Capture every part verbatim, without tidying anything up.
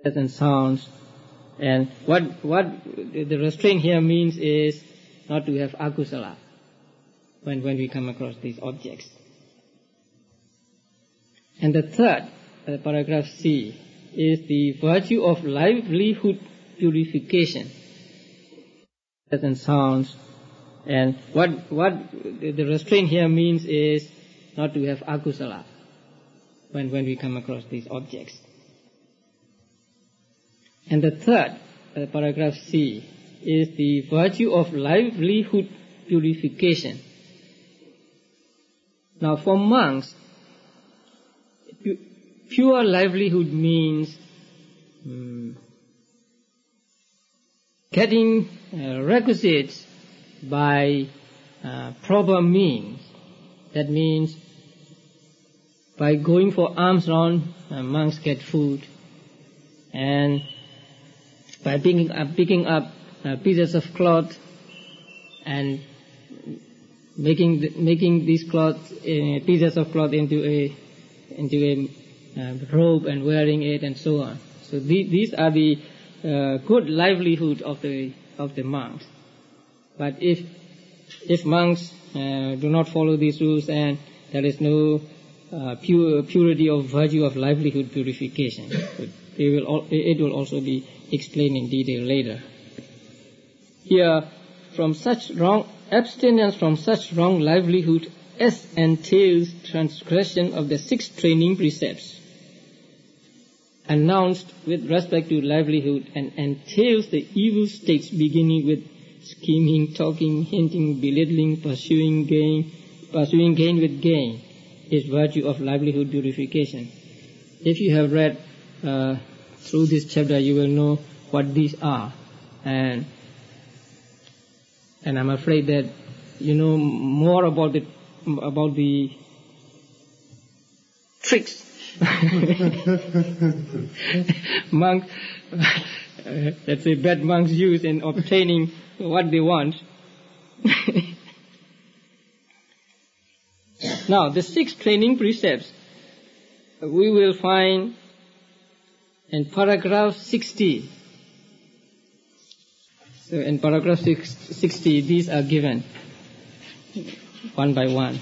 and sounds. And what what the restraint here means is not to have akusala when, when we come across these objects. And the third, uh, paragraph C, is the virtue of livelihood purification and sounds. And what what the restraint here means is not to have akusala when, when we come across these objects. And the third, uh, paragraph C, is the virtue of livelihood purification. Now for monks, pu- pure livelihood means um, getting uh, requisites by uh, proper means. That means by going for alms round, uh, monks get food, and by picking up, picking up uh, pieces of cloth and making the, making these cloth uh, pieces of cloth into a into a uh, robe and wearing it and so on. So the, these are the uh, good livelihood of the of the monks. But if if monks uh, do not follow these rules, and there is no uh, pure purity of virtue of livelihood purification, they will al- it will also be explained in detail later. Here, from such wrong abstinence from such wrong livelihood as entails transgression of the six training precepts announced with respect to livelihood, and entails the evil states beginning with scheming, talking, hinting, belittling, pursuing gain, pursuing gain with gain, is virtue of livelihood purification. If you have read uh, through this chapter, you will know what these are, and and I'm afraid that you know more about the about the tricks monks, uh, let's say bad monks use in obtaining what they want. Now, the six training precepts we will find in paragraph sixty. So in paragraph sixty, these are given one by one.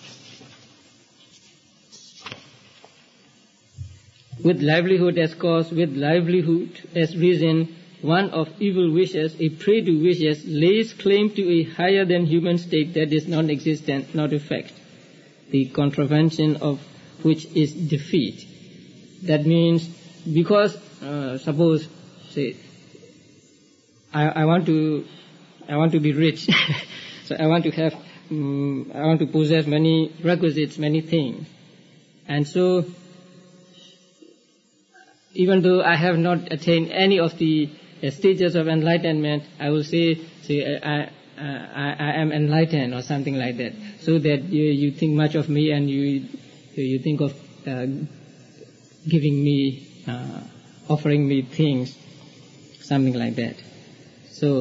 With livelihood as cause, with livelihood as reason, one of evil wishes, a prey to wishes, lays claim to a higher than human state that is non-existent, not a fact, the contravention of which is defeat. That means, because, uh, suppose, say, I, I want to, I want to be rich, so I want to have, um, I want to possess many requisites, many things, and so, even though I have not attained any of the uh, stages of enlightenment, I will say, say I, I, I, I am enlightened or something like that, so that you, you think much of me and you you think of uh, giving me, uh, offering me things, something like that. So,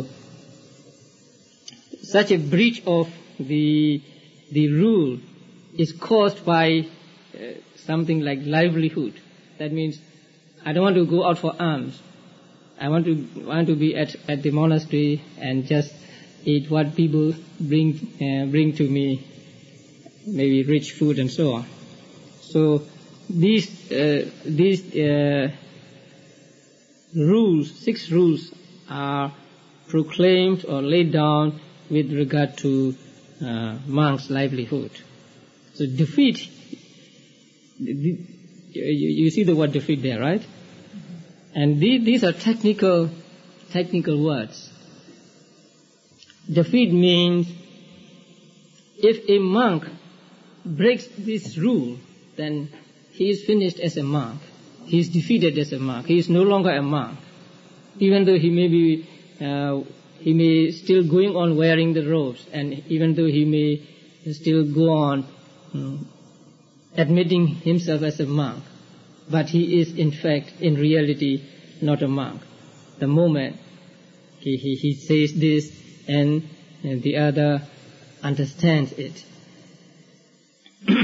such a breach of the the rule is caused by uh, something like livelihood. That means, I don't want to go out for alms. I want to want to be at, at the monastery and just eat what people bring uh, bring to me, maybe rich food and so on. So these uh, these uh, rules, six rules, are proclaimed or laid down with regard to uh, monks' livelihood. So defeat. The, you, you see the word defeat there, right? And these, these are technical, technical words. Defeat means if a monk breaks this rule, then he is finished as a monk. He is defeated as a monk. He is no longer a monk, even though he may be, uh, he may still going on wearing the robes, and even though he may still go on um, admitting himself as a monk. But he is, in fact, in reality, not a monk. The moment he, he, he says this and, and the other understands it.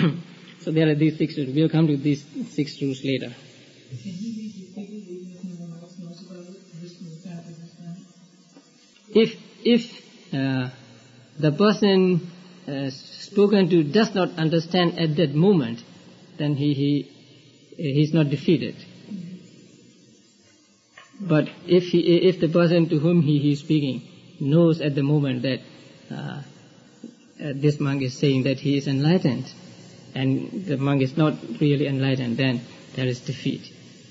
So there are these six rules. We'll come to these six rules later. If if uh, the person uh, spoken to does not understand at that moment, then he he he's not defeated. But if he, if the person to whom he is speaking knows at the moment that uh, uh, this monk is saying that he is enlightened, and the monk is not really enlightened, then there is defeat.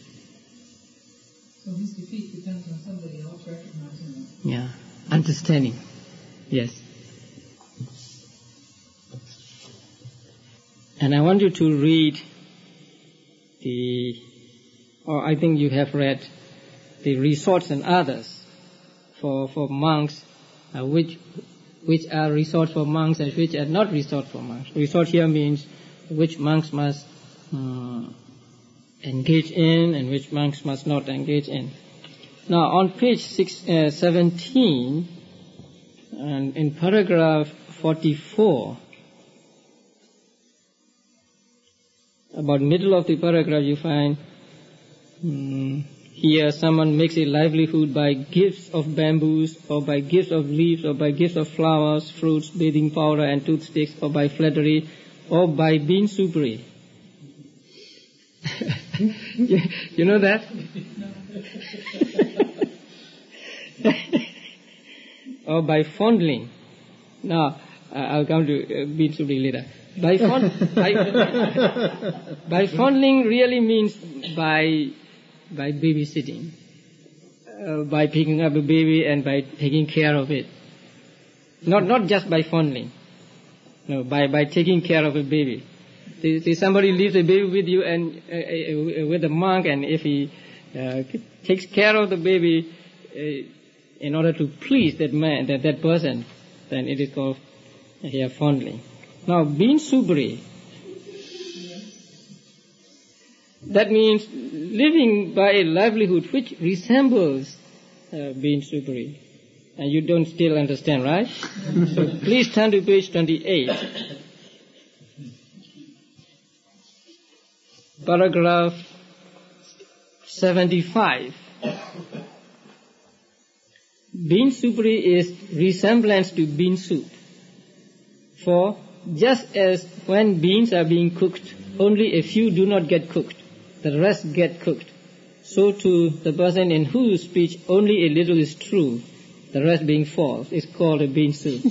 So his defeat depends on somebody else recognizing it. Yeah, understanding. Yes. And I want you to read the, or I think you have read the resorts and others for for monks, uh, which which are resorts for monks and which are not resorts for monks. Resort here means which monks must uh, engage in and which monks must not engage in. Now on page six, uh, seventeen, and in paragraph forty-four, about middle of the paragraph you find um, here someone makes a livelihood by gifts of bamboos, or by gifts of leaves, or by gifts of flowers, fruits, bathing powder and toothsticks, or by flattery, or by bean soupery. you, you know that? Or by fondling. Now, uh, I'll come to uh, bean soupery later. By, fond- by, by fondling really means by by babysitting, uh, by picking up a baby and by taking care of it. Not not just by fondling, no, by, by taking care of a baby. See, see, somebody leaves a baby with you and uh, uh, with a monk, and if he uh, takes care of the baby uh, in order to please that man, that, that person, then it is called uh, here fondling. Now, bean soupery, that means living by a livelihood which resembles uh, bean soupery. And you don't still understand, right? So please turn to page twenty-eight. Paragraph seventy-five. Bean soupery is resemblance to bean soup. For just as when beans are being cooked, only a few do not get cooked, the rest get cooked. So too, the person in whose speech only a little is true, the rest being false, is called a bean soup.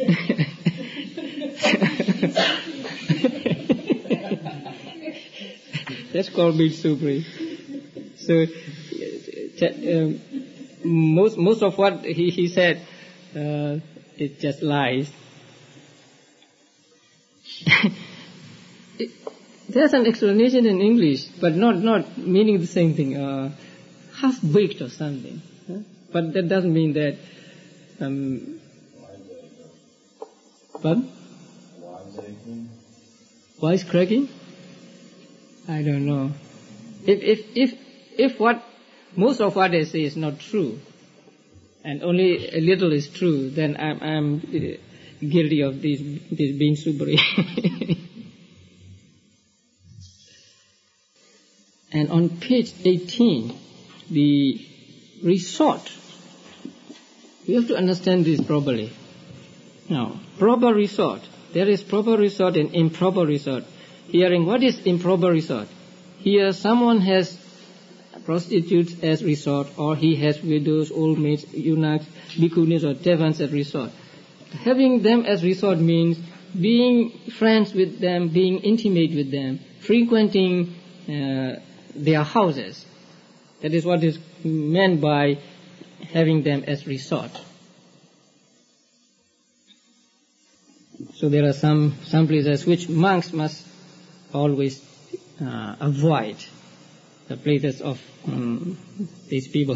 That's called bean soupery. So, um, most most of what he, he said, uh, it just lies. it, There's an explanation in English, but not, not meaning the same thing, uh, half-baked or something. Huh? But that doesn't mean that... Um, pardon? Wise cracking? I don't know. If, if, if, if what, most of what they say is not true, and only a little is true, then I'm, I'm uh, guilty of this, this being soupery. And on page eighteen, the resort, we have to understand this properly. Now, proper resort, there is proper resort and improper resort. Hearing, what is improper resort? Here someone has prostitutes as resort, or he has widows, old maids, eunuchs, bhikkhunis or devans as resort. Having them as resort means being friends with them, being intimate with them, frequenting uh, their houses. That is what is meant by having them as resort. So there are some, some places which monks must always uh, avoid, the places of um, these people.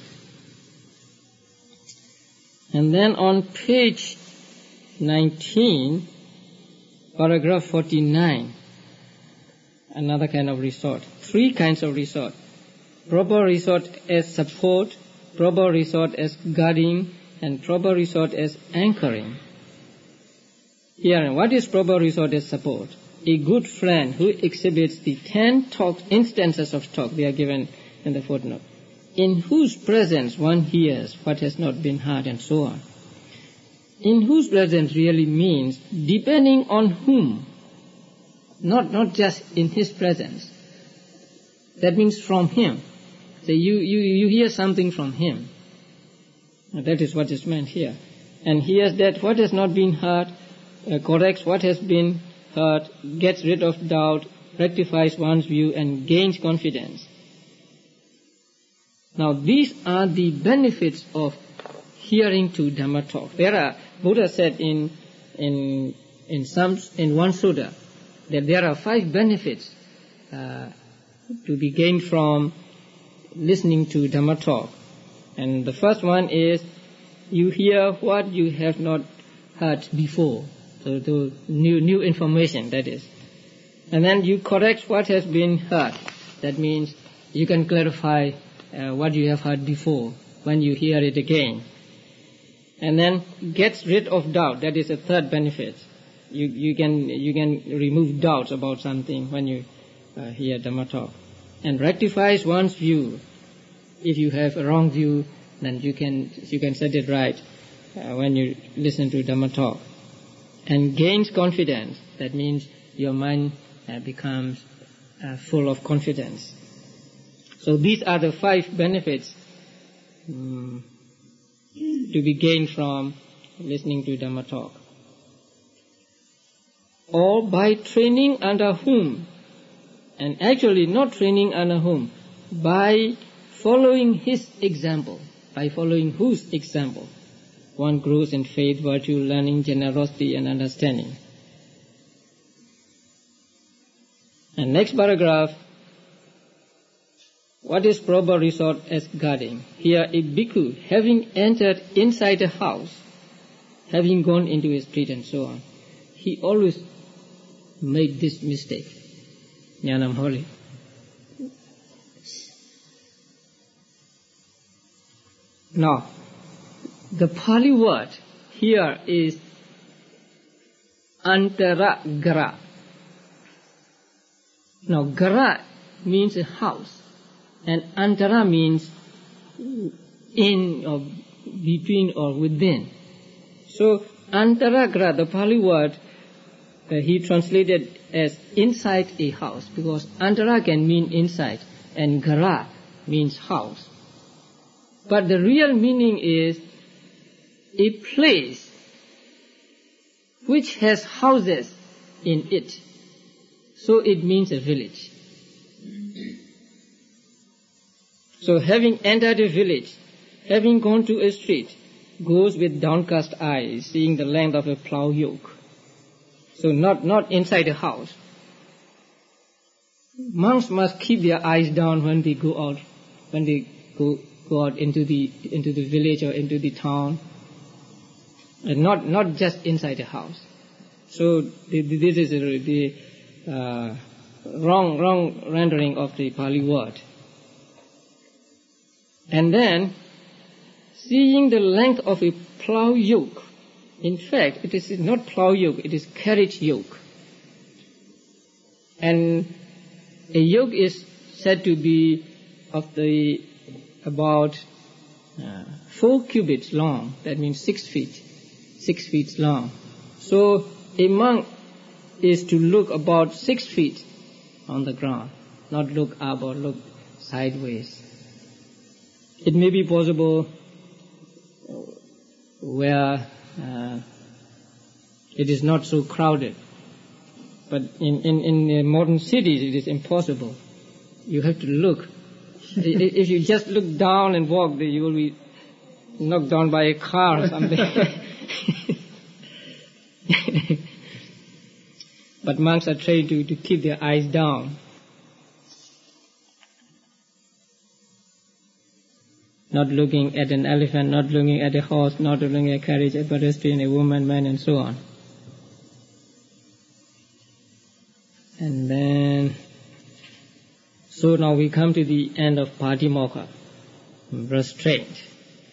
And then on page nineteen, paragraph forty-nine, another kind of resort. Three kinds of resort. Proper resort as support, proper resort as guarding, and proper resort as anchoring. Here, what is proper resort as support? A good friend who exhibits the ten talk, instances of talk, they are given in the footnote. in whose presence one hears what has not been heard, and so on. In whose presence really means depending on whom, not, not just in his presence. That means from him. So you, you, you hear something from him. That is what is meant here. And hears that what has not been heard, uh, corrects what has been heard, gets rid of doubt, rectifies one's view, and gains confidence. Now these are the benefits of hearing to Dhamma talk. There are, Buddha said in in in some in one sutta that there are five benefits uh, to be gained from listening to Dhamma talk. And the first one is you hear what you have not heard before, so the new new information, that is. And then you correct what has been heard. That means you can clarify uh, what you have heard before when you hear it again. And then gets rid of doubt. That is a third benefit. You you can you can remove doubts about something when you uh, hear Dhamma talk. And rectifies one's view. If you have a wrong view, then you can you can set it right uh, when you listen to Dhamma talk. And gains confidence. That means your mind uh, becomes uh, full of confidence. So these are the five benefits um, to be gained from listening to Dhamma talk. Or by training under whom, and actually not training under whom, by following his example, by following whose example, one grows in faith, virtue, learning, generosity, and understanding. And next paragraph, what is proper resort as guarding? Here a bhikkhu, having entered inside a house, having gone into a street and so on, he always made this mistake. Jnanam holy. Now, the Pali word here is antara-gara. Now, gara means a house, and antara means in or between or within. So, antara-gara, the Pali word, uh, he translated as inside a house, because antara can mean inside, and gara means house. But the real meaning is a place which has houses in it. So it means a village. So having entered a village, having gone to a street, goes with downcast eyes, seeing the length of a plough yoke. So not, not inside a house. Monks must keep their eyes down when they go out, when they go, go out into the, into the village or into the town, and not, not just inside a house. So the, the, this is the, the uh, wrong, wrong rendering of the Pali word. And then, seeing the length of a plough yoke. In fact, it is not plough yoke, it is carriage yoke. And a yoke is said to be of the about uh, four cubits long. That means six feet, six feet long. So a monk is to look about six feet on the ground, not look up or look sideways. It may be possible where uh, it is not so crowded, but in, in, in the modern cities it is impossible. You have to look. If you just look down and walk, you will be knocked down by a car or something. But monks are trained to, to keep their eyes down. Not looking at an elephant, not looking at a horse, not looking at a carriage, a pedestrian, a woman, man, and so on. And then, so now we come to the end of Patimokkha, restraint.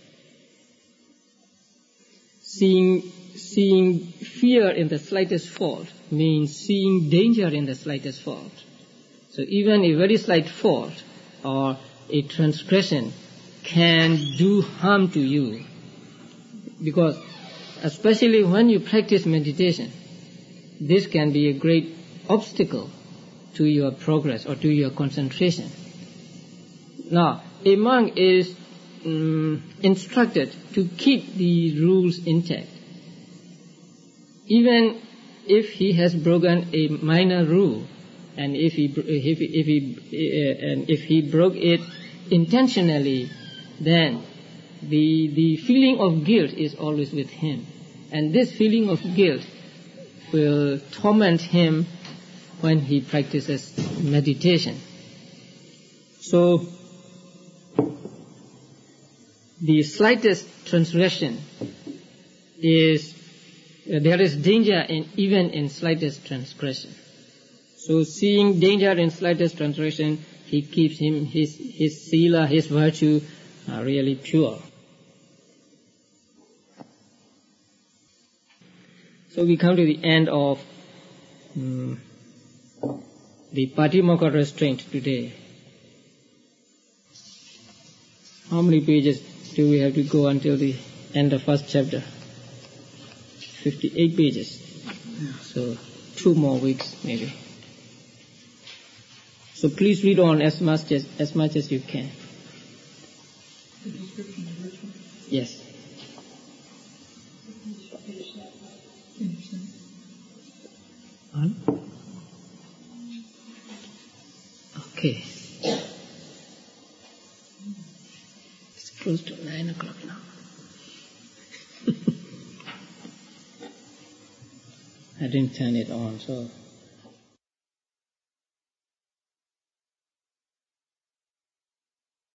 Seeing, seeing fear in the slightest fault means seeing danger in the slightest fault. So even a very slight fault or a transgression can do harm to you. Because especially when you practice meditation, this can be a great obstacle to your progress or to your concentration. Now, a monk is um, instructed to keep the rules intact. Even if he has broken a minor rule, and if he if he, if he uh, and if he broke it intentionally, then the the feeling of guilt is always with him, and this feeling of guilt will torment him when he practices meditation. So the slightest transgression is uh, there is danger in even in slightest transgression. So seeing danger in slightest transgression, he keeps him his his sila, his virtue, uh, really pure. So we come to the end of um, the Patimokkha restraint today. How many pages do we have to go until the end of first chapter? Fifty-eight pages. So two more weeks maybe. So please read on as much as as much as you can. The description of virtue. Yes. On? Okay. It's close to nine o'clock now. I didn't turn it on, so